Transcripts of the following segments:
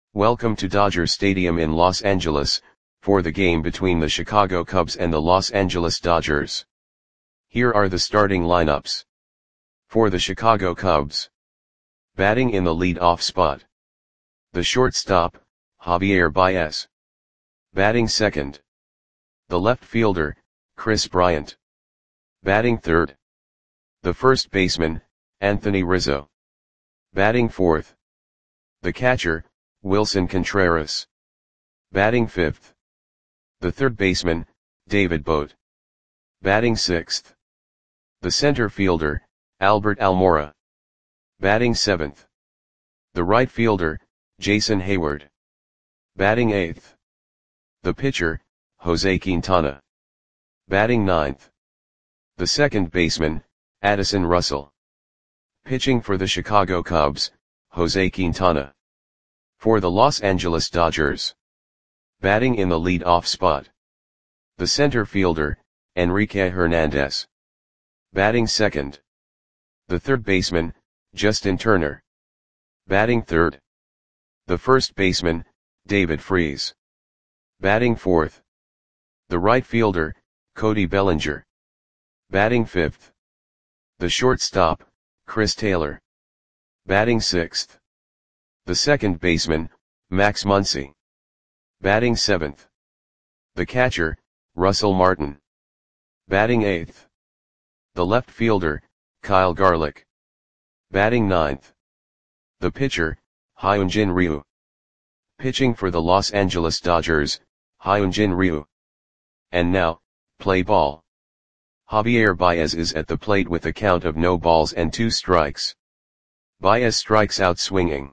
Welcome to Dodger Stadium in Los Angeles, for the game between the Chicago Cubs and the Los Angeles Dodgers. Here are the starting lineups. For the Chicago Cubs. Batting in the lead-off spot. The shortstop, Javier Baez. Batting second. The left fielder, Kris Bryant. Batting third. The first baseman, Anthony Rizzo. Batting fourth. The catcher, Willson Contreras. Batting fifth. The third baseman, David Bote. Batting sixth. The center fielder, Albert Almora. Batting seventh. The right fielder, Jason Heyward. Batting eighth. The pitcher, Jose Quintana. Batting ninth. The second baseman, Addison Russell. Pitching for the Chicago Cubs, Jose Quintana. For the Los Angeles Dodgers. Batting in the lead-off spot. The center fielder, Enrique Hernandez. Batting second. The third baseman, Justin Turner. Batting third. The first baseman, David Freese. Batting fourth. The right fielder, Cody Bellinger. Batting fifth. The shortstop, Chris Taylor. Batting sixth. The second baseman, Max Muncy. Batting seventh. The catcher, Russell Martin. Batting eighth. The left fielder, Kyle Garlick. Batting ninth. The pitcher, Hyunjin Ryu. Pitching for the Los Angeles Dodgers, Hyunjin Ryu. And now, play ball. Javier Baez is at the plate with a count of no balls and 2 strikes. Baez strikes out swinging.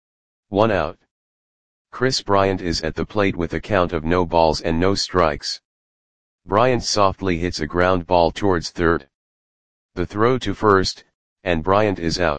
1 out. Kris Bryant is at the plate with a count of no balls and no strikes. Bryant softly hits a ground ball towards third. The throw to first, and Bryant is out.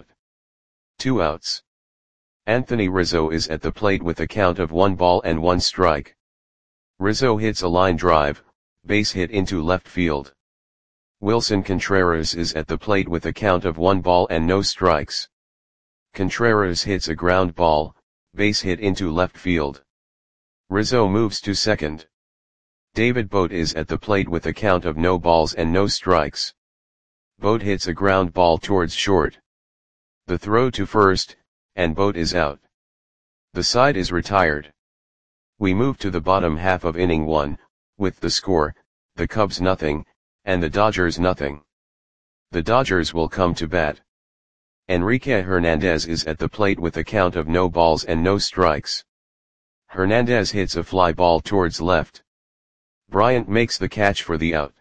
2 outs. Anthony Rizzo is at the plate with a count of 1 ball and 1 strike. Rizzo hits a line drive, base hit into left field. Willson Contreras is at the plate with a count of 1 ball and no strikes. Contreras hits a ground ball, base hit into left field. Rizzo moves to second. David Bote is at the plate with a count of no balls and no strikes. Bote hits a ground ball towards short. The throw to first, and Bote is out. The side is retired. We move to the bottom half of inning 1, with the score, the Cubs nothing, and the Dodgers nothing. The Dodgers will come to bat. Enrique Hernandez is at the plate with a count of no balls and no strikes. Hernandez hits a fly ball towards left. Bryant makes the catch for the out.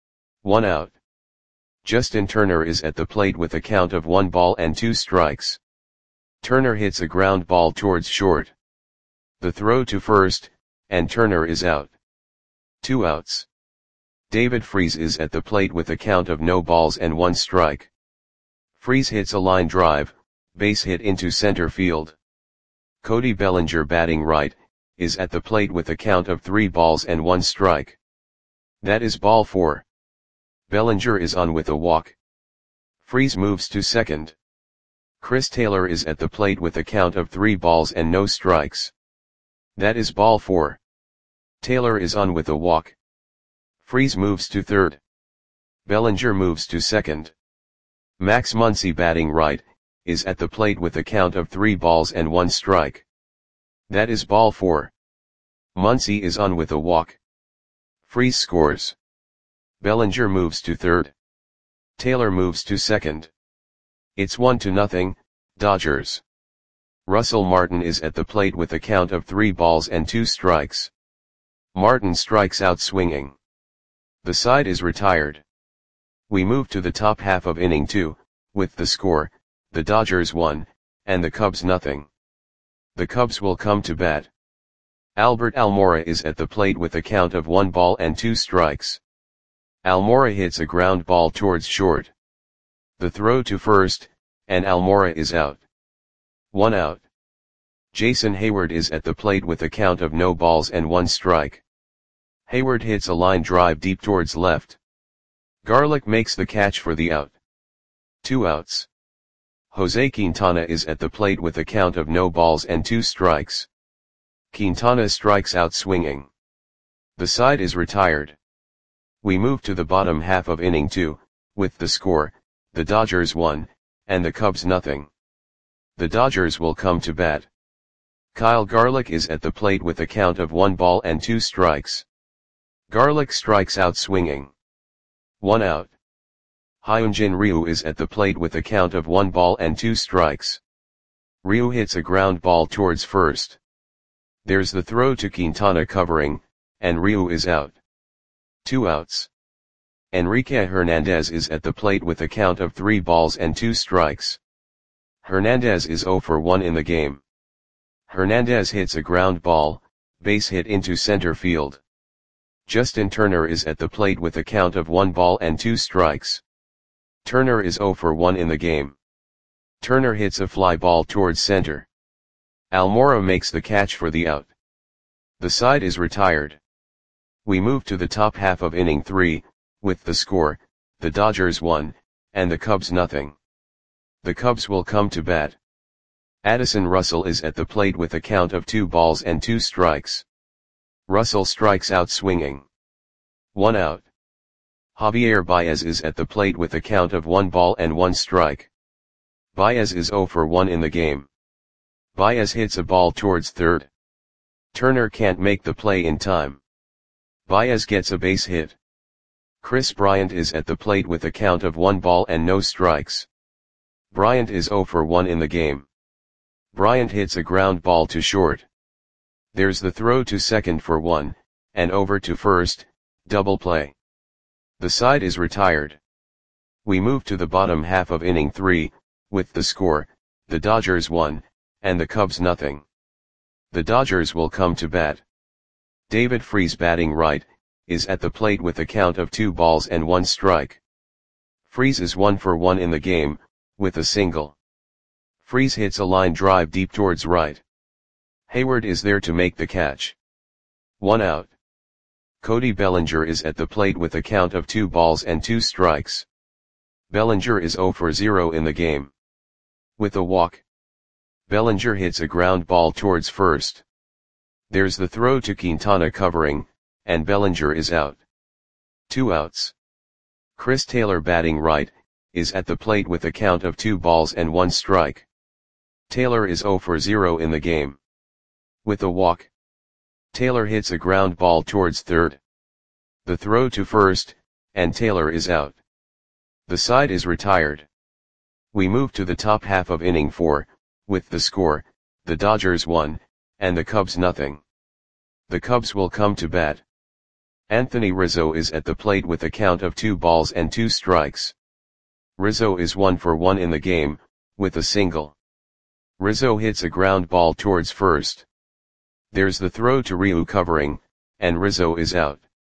1 out. Justin Turner is at the plate with a count of 1 ball and 2 strikes. Turner hits a ground ball towards short. The throw to first, and Turner is out. 2 outs. David Freese is at the plate with a count of no balls and 1 strike. Freese hits a line drive, base hit into center field. Cody Bellinger, batting right, is at the plate with a count of 3 balls and 1 strike. That is ball 4. Bellinger is on with a walk. Freese moves to second. Chris Taylor is at the plate with a count of 3 balls and no strikes. That is ball 4. Taylor is on with a walk. Freese moves to third. Bellinger moves to second. Max Muncy, batting right, is at the plate with a count of 3 balls and 1 strike. That is ball 4. Muncy is on with a walk. Freese scores. Bellinger moves to third. Taylor moves to second. It's 1-0, Dodgers. Russell Martin is at the plate with a count of 3 balls and 2 strikes. Martin strikes out swinging. The side is retired. We move to the top half of inning 2, with the score, the Dodgers 1, and the Cubs nothing. The Cubs will come to bat. Albert Almora is at the plate with a count of 1 ball and 2 strikes. Almora hits a ground ball towards short. The throw to first, and Almora is out. 1 out. Jason Heyward is at the plate with a count of no balls and 1 strike. Heyward hits a line drive deep towards left. Garlick makes the catch for the out. 2 outs. Jose Quintana is at the plate with a count of no balls and 2 strikes. Quintana strikes out swinging. The side is retired. We move to the bottom half of inning 2, with the score, the Dodgers 1, and the Cubs nothing. The Dodgers will come to bat. Kyle Garlick is at the plate with a count of 1 ball and 2 strikes. Garlick strikes out swinging. 1 out. Hyunjin Ryu is at the plate with a count of 1 ball and 2 strikes. Ryu hits a ground ball towards first. There's the throw to Quintana covering, and Ryu is out. 2 outs. Enrique Hernandez is at the plate with a count of 3 balls and 2 strikes. Hernandez is 0 for 1 in the game. Hernandez hits a ground ball, base hit into center field. Justin Turner is at the plate with a count of 1 ball and 2 strikes. Turner is 0 for 1 in the game. Turner hits a fly ball towards center. Almora makes the catch for the out. The side is retired. We move to the top half of inning 3, with the score, the Dodgers 1, and the Cubs nothing. The Cubs will come to bat. Addison Russell is at the plate with a count of 2 balls and 2 strikes. Russell strikes out swinging. 1 out. Javier Baez is at the plate with a count of 1 ball and 1 strike. Baez is 0 for 1 in the game. Baez hits a ball towards third. Turner can't make the play in time. Baez gets a base hit. Chris Bryant is at the plate with a count of 1 ball and no strikes. Bryant is 0 for 1 in the game. Bryant hits a ground ball to short. There's the throw to second for 1, and over to first, double play. The side is retired. We move to the bottom half of inning 3, with the score, the Dodgers 1, and the Cubs nothing. The Dodgers will come to bat. David Freese batting right, is at the plate with a count of 2 balls and 1 strike. Freese is 1 for 1 in the game, with a single. Freese hits a line drive deep towards right. Hayward is there to make the catch. 1 out. Cody Bellinger is at the plate with a count of 2 balls and 2 strikes. Bellinger is 0 for 0 in the game. With a walk. Bellinger hits a ground ball towards first. There's the throw to Quintana covering, and Bellinger is out. 2 outs. Chris Taylor batting right, is at the plate with a count of 2 balls and 1 strike. Taylor is 0 for 0 in the game. With a walk. Taylor hits a ground ball towards third. The throw to first, and Taylor is out. The side is retired. We move to the top half of inning 4, with the score, the Dodgers 1, and the Cubs nothing. The Cubs will come to bat. Anthony Rizzo is at the plate with a count of 2 balls and 2 strikes. Rizzo is 1 for 1 in the game, with a single. Rizzo hits a ground ball towards first. There's the throw to Ryu covering, and Rizzo is out.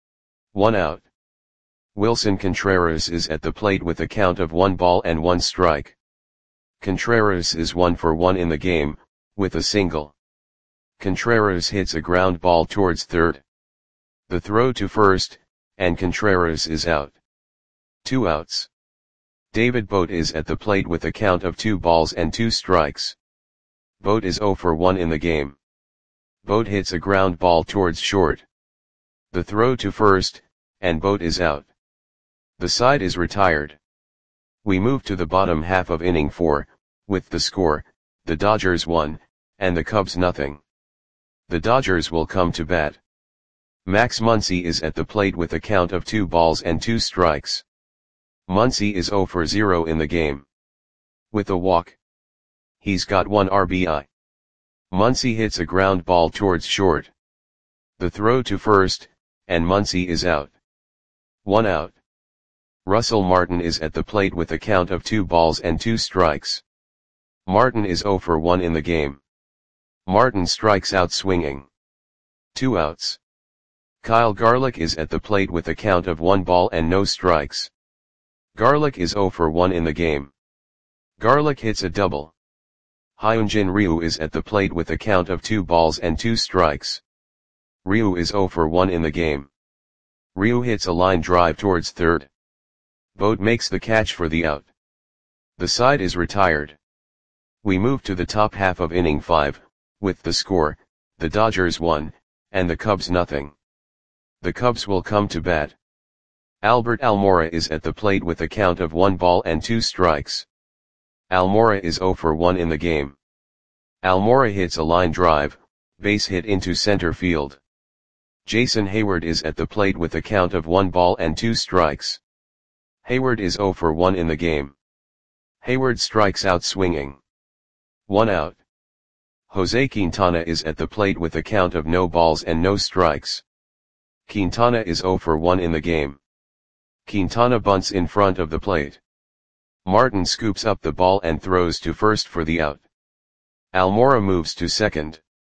1 out. Wilson Contreras is at the plate with a count of 1 ball and 1 strike. Contreras is 1 for 1 in the game, with a single. Contreras hits a ground ball towards third. The throw to first, and Contreras is out. 2 outs. David Bote is at the plate with a count of 2 balls and 2 strikes. Bote is 0 for 1 in the game. Bote hits a ground ball towards short. The throw to first, and Bote is out. The side is retired. We move to the bottom half of inning 4, with the score, the Dodgers 1, and the Cubs nothing. The Dodgers will come to bat. Max Muncy is at the plate with a count of 2 balls and 2 strikes. Muncy is 0 for 0 in the game. With a walk. He's got 1 RBI. Muncy hits a ground ball towards short. The throw to first, and Muncy is out. 1 out. Russell Martin is at the plate with a count of 2 balls and 2 strikes. Martin is 0 for 1 in the game. Martin strikes out swinging. 2 outs. Kyle Garlick is at the plate with a count of 1 ball and no strikes. Garlick is 0 for 1 in the game. Garlick hits a double. Hyunjin Ryu is at the plate with a count of 2 balls and 2 strikes. Ryu is 0 for 1 in the game. Ryu hits a line drive towards third. Bote makes the catch for the out. The side is retired. We move to the top half of inning 5, with the score, the Dodgers 1, and the Cubs nothing. The Cubs will come to bat. Albert Almora is at the plate with a count of 1 ball and 2 strikes. Almora is 0 for 1 in the game. Almora hits a line drive, base hit into center field. Jason Heyward is at the plate with a count of 1 ball and 2 strikes. Heyward is 0 for 1 in the game. Heyward strikes out swinging. 1 out. Jose Quintana is at the plate with a count of no balls and no strikes. Quintana is 0 for 1 in the game. Quintana bunts in front of the plate. Martin scoops up the ball and throws to first for the out. Almora moves to second.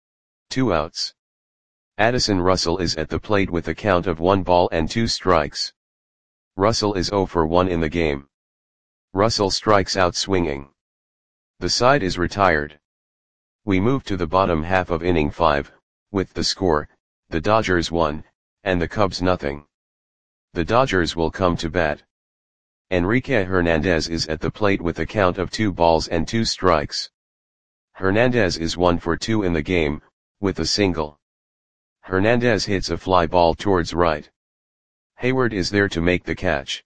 2 outs. Addison Russell is at the plate with a count of 1 ball and 2 strikes. Russell is 0 for 1 in the game. Russell strikes out swinging. The side is retired. We move to the bottom half of inning 5, with the score, the Dodgers 1, and the Cubs nothing. The Dodgers will come to bat. Enrique Hernandez is at the plate with a count of 2 balls and 2 strikes. Hernandez is 1 for 2 in the game, with a single. Hernandez hits a fly ball towards right. Heyward is there to make the catch.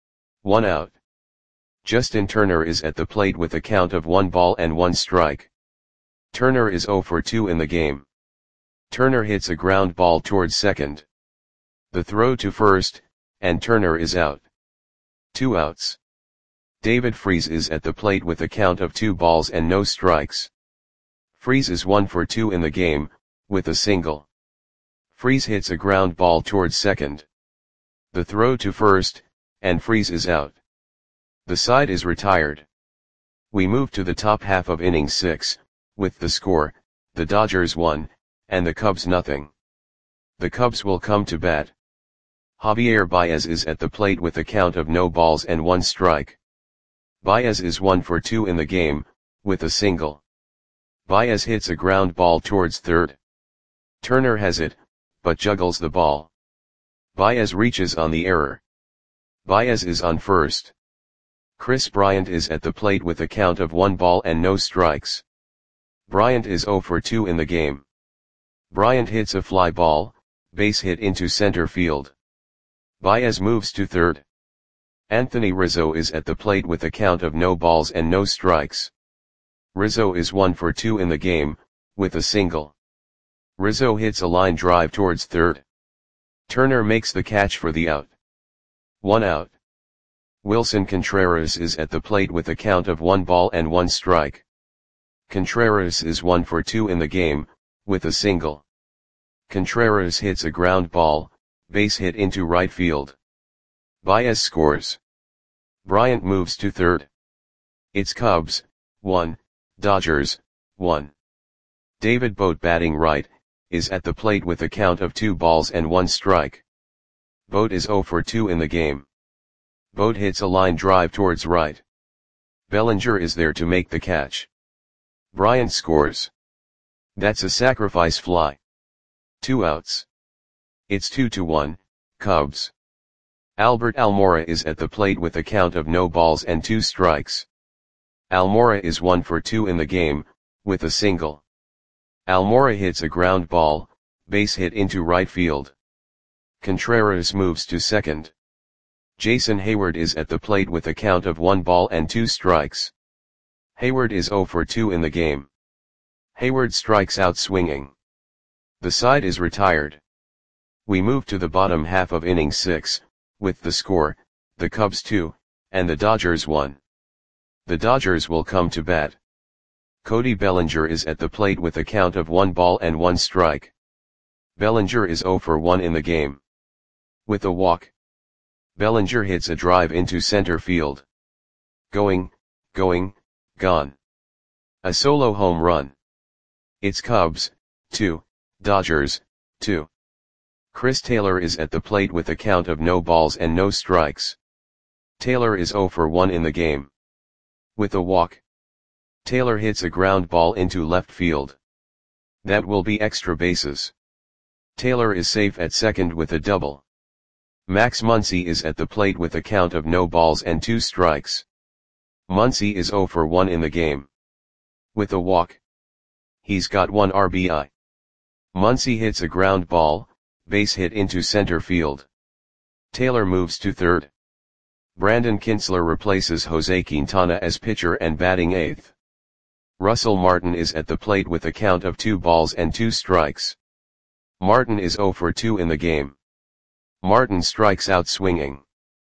1 out. Justin Turner is at the plate with a count of 1 ball and 1 strike. Turner is 0 for 2 in the game. Turner hits a ground ball towards second. The throw to first, and Turner is out. 2 outs. David Freese is at the plate with a count of 2 balls and no strikes. Freese is 1 for 2 in the game, with a single. Freese hits a ground ball towards second. The throw to first, and Freese is out. The side is retired. We move to the top half of inning 6, with the score, the Dodgers 1, and the Cubs nothing. The Cubs will come to bat. Javier Baez is at the plate with a count of no balls and 1 strike. Baez is 1 for 2 in the game, with a single. Baez hits a ground ball towards third. Turner has it, but juggles the ball. Baez reaches on the error. Baez is on first. Chris Bryant is at the plate with a count of 1 ball and no strikes. Bryant is 0 for 2 in the game. Bryant hits a fly ball, base hit into center field. Baez moves to third. Anthony Rizzo is at the plate with a count of no balls and no strikes. Rizzo is 1 for 2 in the game, with a single. Rizzo hits a line drive towards third. Turner makes the catch for the out. 1 out. Wilson Contreras is at the plate with a count of 1 ball and 1 strike. Contreras is 1 for 2 in the game, with a single. Contreras hits a ground ball, base hit into right field. Baez scores. Bryant moves to third. It's Cubs, 1, Dodgers, 1. David Bote batting right, is at the plate with a count of 2 balls and 1 strike. Bote is 0 for 2 in the game. Bote hits a line drive towards right. Bellinger is there to make the catch. Bryant scores. That's a sacrifice fly. 2 outs. It's 2-1, Cubs. Albert Almora is at the plate with a count of no balls and 2 strikes. Almora is 1 for 2 in the game, with a single. Almora hits a ground ball, base hit into right field. Contreras moves to second. Jason Heyward is at the plate with a count of 1 ball and 2 strikes. Heyward is 0 for 2 in the game. Heyward strikes out swinging. The side is retired. We move to the bottom half of inning 6, with the score, the Cubs 2, and the Dodgers 1. The Dodgers will come to bat. Cody Bellinger is at the plate with a count of 1 ball and 1 strike. Bellinger is 0 for 1 in the game. With a walk. Bellinger hits a drive into center field. Going, gone. A solo home run. It's Cubs, 2, Dodgers, 2. Chris Taylor is at the plate with a count of no balls and no strikes. Taylor is 0 for 1 in the game. With a walk. Taylor hits a ground ball into left field. That will be extra bases. Taylor is safe at second with a double. Max Muncy is at the plate with a count of no balls and 2 strikes. Muncy is 0 for 1 in the game. With a walk. He's got 1 RBI. Muncy hits a ground ball, base hit into center field. Taylor moves to third. Brandon Kintzler replaces Jose Quintana as pitcher and batting eighth. Russell Martin is at the plate with a count of 2 balls and 2 strikes. Martin is 0 for 2 in the game. Martin strikes out swinging.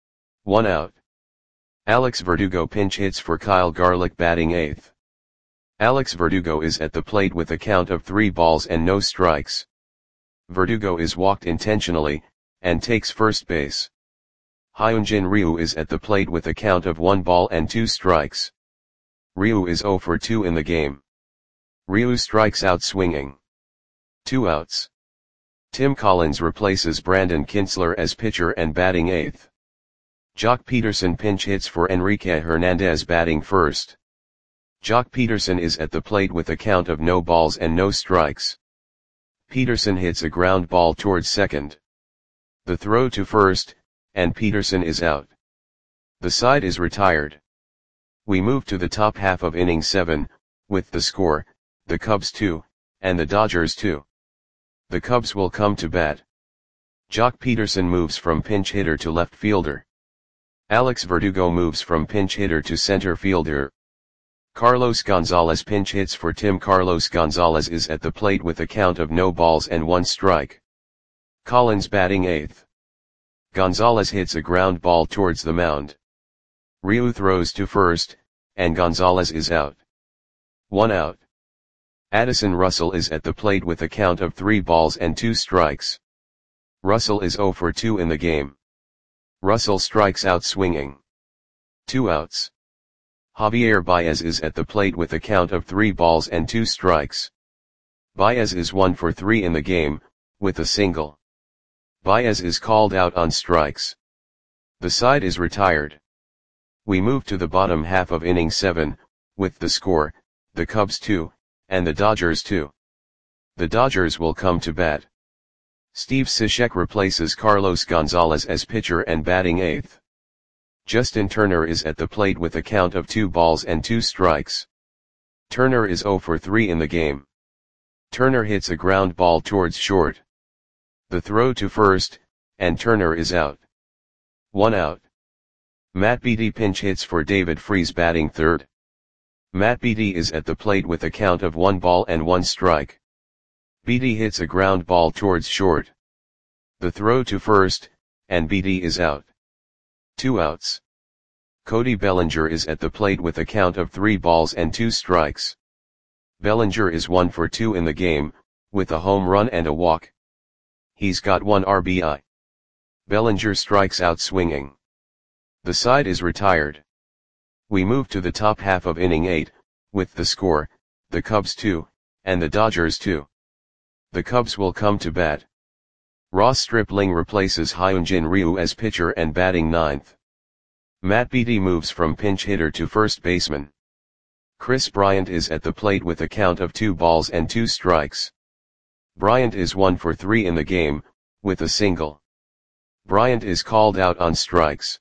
1 out. Alex Verdugo pinch hits for Kyle Garlick batting eighth. Alex Verdugo is at the plate with a count of 3 balls and no strikes. Verdugo is walked intentionally, and takes first base. Hyunjin Ryu is at the plate with a count of 1 ball and 2 strikes. Ryu is 0 for 2 in the game. Ryu strikes out swinging. 2 outs. Tim Collins replaces Brandon Kintzler as pitcher and batting eighth. Jock Peterson pinch hits for Enrique Hernandez batting first. Jock Peterson is at the plate with a count of no balls and no strikes. Peterson hits a ground ball towards second. The throw to first, and Peterson is out. The side is retired. We move to the top half of inning 7, with the score, the Cubs 2, and the Dodgers 2. The Cubs will come to bat. Jock Peterson moves from pinch hitter to left fielder. Alex Verdugo moves from pinch hitter to center fielder. Carlos Gonzalez pinch hits for Tim. Carlos Gonzalez is at the plate with a count of no balls and 1 strike. Collins batting eighth. Gonzalez hits a ground ball towards the mound. Ryu throws to first, and Gonzalez is out. 1 out. Addison Russell is at the plate with a count of 3 balls and 2 strikes. Russell is 0 for 2 in the game. Russell strikes out swinging. 2 outs. Javier Baez is at the plate with a count of 3 balls and 2 strikes. Baez is 1 for 3 in the game, with a single. Baez is called out on strikes. The side is retired. We move to the bottom half of inning 7, with the score, the Cubs 2, and the Dodgers 2. The Dodgers will come to bat. Steve Cishek replaces Carlos Gonzalez as pitcher and batting eighth. Justin Turner is at the plate with a count of 2 balls and 2 strikes. Turner is 0 for 3 in the game. Turner hits a ground ball towards short. The throw to first, and Turner is out. 1 out. Matt Beatty pinch hits for David Freese batting third. Matt Beatty is at the plate with a count of 1 ball and 1 strike. Beatty hits a ground ball towards short. The throw to first, and Beatty is out. 2 outs. Cody Bellinger is at the plate with a count of 3 balls and 2 strikes. Bellinger is 1 for 2 in the game, with a home run and a walk. He's got 1 RBI. Bellinger strikes out swinging. The side is retired. We move to the top half of inning 8, with the score, the Cubs 2, and the Dodgers 2. The Cubs will come to bat. Ross Stripling replaces Hyunjin Ryu as pitcher and batting ninth. Matt Beatty moves from pinch hitter to first baseman. Chris Bryant is at the plate with a count of 2 balls and 2 strikes. Bryant is 1 for 3 in the game, with a single. Bryant is called out on strikes.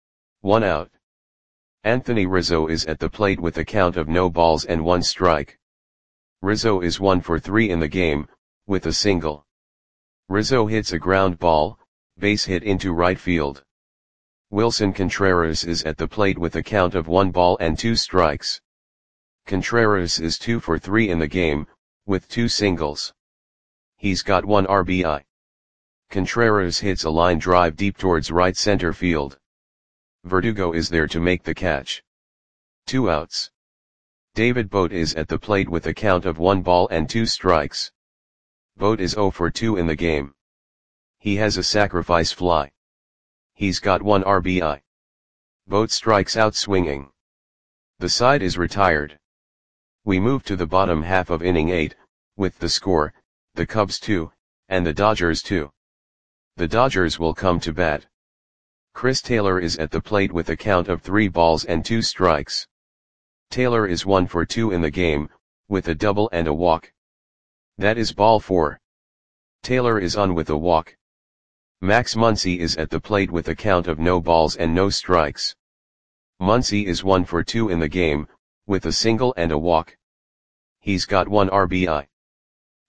1 out. Anthony Rizzo is at the plate with a count of no balls and 1 strike. Rizzo is 1 for 3 in the game, with a single. Rizzo hits a ground ball, base hit into right field. Wilson Contreras is at the plate with a count of 1 ball and 2 strikes. Contreras is 2 for 3 in the game, with 2 singles. He's got 1 RBI. Contreras hits a line drive deep towards right center field. Verdugo is there to make the catch. 2 outs. David Bote is at the plate with a count of 1 ball and 2 strikes. Bote is 0 for 2 in the game. He has a sacrifice fly. He's got 1 RBI. Bote strikes out swinging. The side is retired. We move to the bottom half of inning 8, with the score, the Cubs 2, and the Dodgers 2. The Dodgers will come to bat. Chris Taylor is at the plate with a count of 3 balls and 2 strikes. Taylor is 1 for 2 in the game, with a double and a walk. That is ball 4. Taylor is on with a walk. Max Muncy is at the plate with a count of no balls and no strikes. Muncy is 1 for 2 in the game, with a single and a walk. He's got 1 RBI.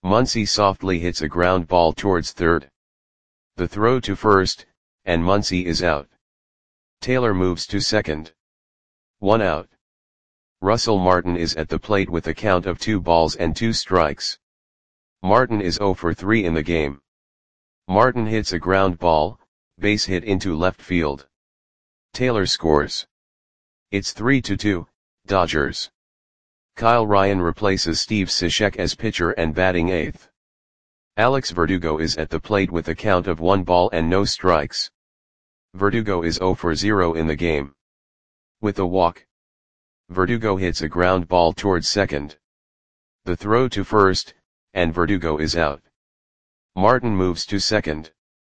Muncy softly hits a ground ball towards third. The throw to first, and Muncy is out. Taylor moves to second. 1 out. Russell Martin is at the plate with a count of 2 balls and 2 strikes. Martin is 0 for 3 in the game. Martin hits a ground ball, base hit into left field. Taylor scores. It's 3-2, Dodgers. Kyle Ryan replaces Steve Cishek as pitcher and batting 8th. Alex Verdugo is at the plate with a count of 1 ball and no strikes. Verdugo is 0 for 0 in the game. With a walk, Verdugo hits a ground ball towards second. The throw to first, and Verdugo is out. Martin moves to second.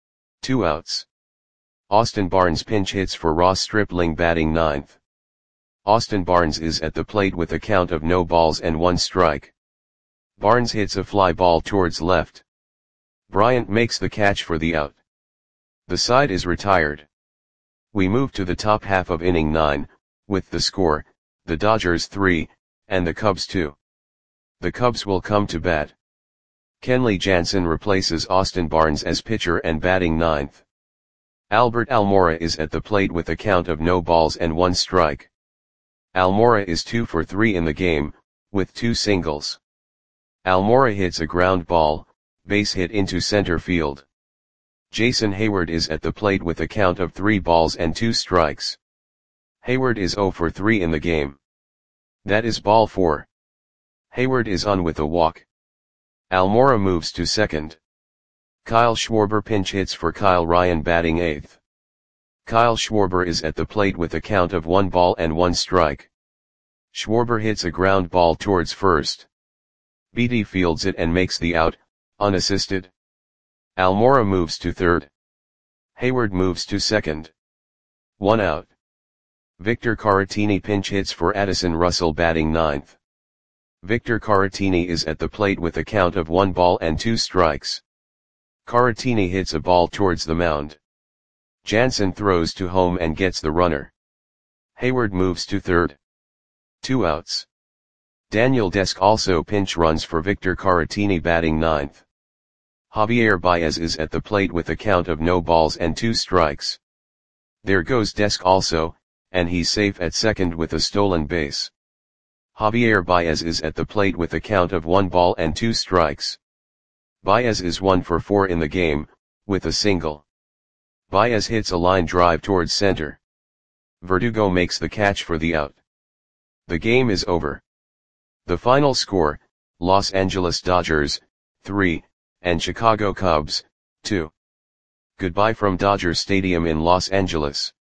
2 outs. Austin Barnes pinch hits for Ross Stripling batting 9th. Austin Barnes is at the plate with a count of no balls and 1 strike. Barnes hits a fly ball towards left. Bryant makes the catch for the out. The side is retired. We move to the top half of inning 9, with the score, the Dodgers 3, and the Cubs 2. The Cubs will come to bat. Kenley Jansen replaces Austin Barnes as pitcher and batting 9th. Albert Almora is at the plate with a count of no balls and 1 strike. Almora is 2 for 3 in the game, with 2 singles. Almora hits a ground ball, base hit into center field. Jason Hayward is at the plate with a count of 3 balls and 2 strikes. Hayward is 0 for 3 in the game. That is ball 4. Hayward is on with a walk. Almora moves to second. Kyle Schwarber pinch hits for Kyle Ryan batting 8th. Kyle Schwarber is at the plate with a count of 1 ball and 1 strike. Schwarber hits a ground ball towards first. Beatty fields it and makes the out, unassisted. Almora moves to third. Hayward moves to second. 1 out. Victor Caratini pinch hits for Addison Russell batting 9th. Victor Caratini is at the plate with a count of 1 ball and 2 strikes. Caratini hits a ball towards the mound. Jansen throws to home and gets the runner. Hayward moves to third. 2 outs. Daniel Desk also pinch runs for Victor Caratini batting 9th. Javier Baez is at the plate with a count of no balls and 2 strikes. There goes Desk also, and he's safe at second with a stolen base. Javier Baez is at the plate with a count of 1 ball and 2 strikes. Baez is 1 for 4 in the game, with a single. Baez hits a line drive towards center. Verdugo makes the catch for the out. The game is over. The final score, Los Angeles Dodgers, 3, and Chicago Cubs, 2. Goodbye from Dodger Stadium in Los Angeles.